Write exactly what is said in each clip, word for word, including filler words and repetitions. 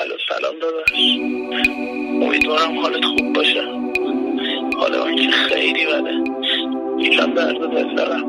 الو سلام داداش، امیدوارم حالت خوب باشه. حال من که خیلی بده، یکم درد دل دارم.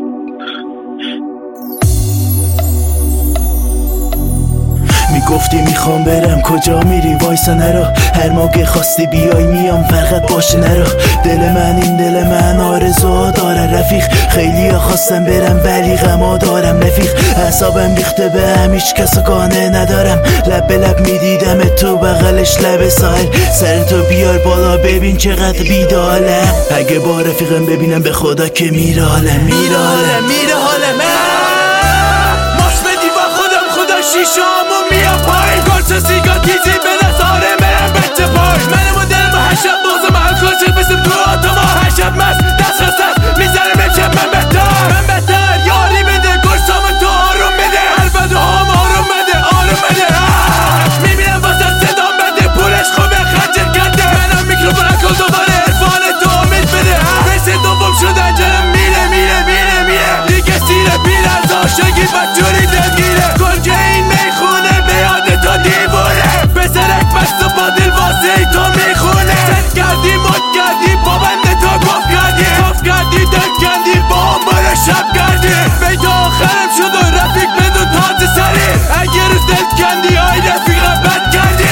میگفتی میخوام برم، کجا میری؟ وایسا نرو، هر موقع خواستی بیای میام، فقط باشه نرو. دل من این دل من آرزو داره رفیق، خیلی ها خواستم برم ولی غما دارم رفیق. اعصابم ریخته به هم، هیچ کسو قانع ندارم، لب به لب میدیدم تو بغلش لب ساحل. سرتو بیار بالا ببین چقدر بیدالم، اگه با رفیقم ببینم به خدا که میره حالم، میره حالم، میره حالم. ماش بدی با خودم، خدا شیشامو میام پایین، گرچه سیگار تیزی به نظاره مرم بچه پای. منم و دلم و هر شب بازم الکل بسیم تو آتما، هر شب مست دست خستت میزنم امشب من بهتر، من بهتر. یاری بده گرسامو تو آروم بده، البته هم آروم بده، آروم بده. میبینم واسه صدام بده، پولش خوبه خرجت کرده، منم میکروفون اکل دوباره عرفان تو امید بده. رسه دوم شدن جنم میره میره میره میره، دیگه سیره پیره از عاشقی بدجوری دلگیره. گلگه این میخونه به یاد تو دیوونه، پسرک بست و با دل واسه تو میخونه. ست کردی مد کردی با بنده تو گف کردی، گف کردی دل کردی با هم برو شب کردی. بیت آخرم شد و رفیق بدو تاج سری، اگه روز دل کندی آی رفیق بد کردی.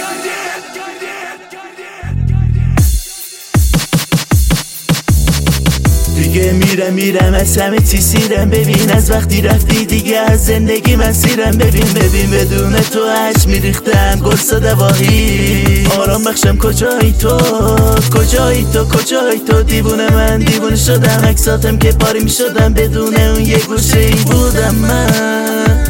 دیگه میرم میرم از همه چی سیرم، ببین از وقتی رفتی دیگه از زندگی من سیرم. ببین ببین بدون تو هش میریختم گرسا دواهی، آرام بخشم کجایی تو، کجایی تو، کجایی تو. دیوونه من دیوونه شدم، عکساتم که پاری میشدم، بدون اون یه گوشه ای بودم من،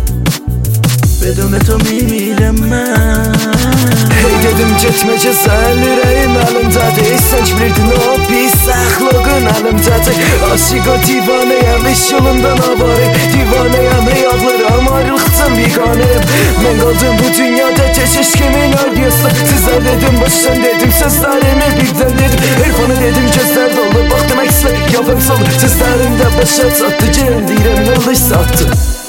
بدون تو میمیرم من. Hey dedim gitmece sen yüreğim elimdedir, sen bilirdin o pis ahlakın elimdedir. Aşık o divaneyim, iş yolundan avarım, divaneyim, hey ağlarım ayrılıktan biganeyim. Ben kaldım bu dünyada geçiş kimin ardıyası, sizler dedim baştan dedim sözlerimi birden dedim. Irfanı dedim gözler dolu, baktım eksle yapım salı, sözlerimde başa sattı, cendirem yoldaş sattı.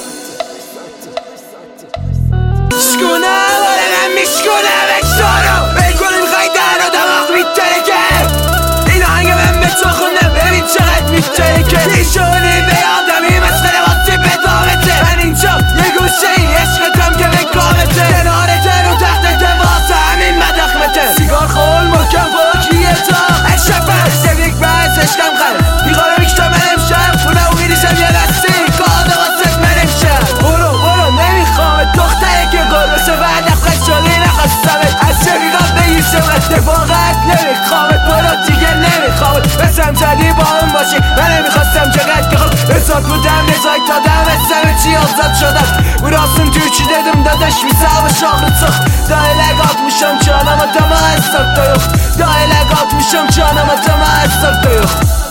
مشکونه ولی مشکونه بکشارو بگونه میخوای در و دماغ میترکه. این آهنگ من به تو خونده ببین چقدر میترکه. نیشونی به آدمی مثل لباسی به دامته، من اینجا یه گوشه ای عشقتم که به کامته، کنارته رو تحت واسه همین مدخمته. سیگار خول محکم فاکیه تا اشب بست یک بس عشقم خرم بیغاره میکشم من امشب خونه و میریشم یه دستی کاده واسه من امشب. برو برو نمیخوامت دختره که گربشه و نفخت شدی نخواستمت، از شقیقات بگیرشمت دفاقت نمیخوامت، برو دیگه نمیخوامت. بسم زدی با اون باشی من نمیخواستم چقدر که خود حساب بودم نزاک دادم اسم چی آزاد شدم. burasın Türkçü dedim dadaş misabı şahı sık. Daha ele katmışım canıma tamam hesapta yok, daha ele katmışım canıma tamam hesapta yok.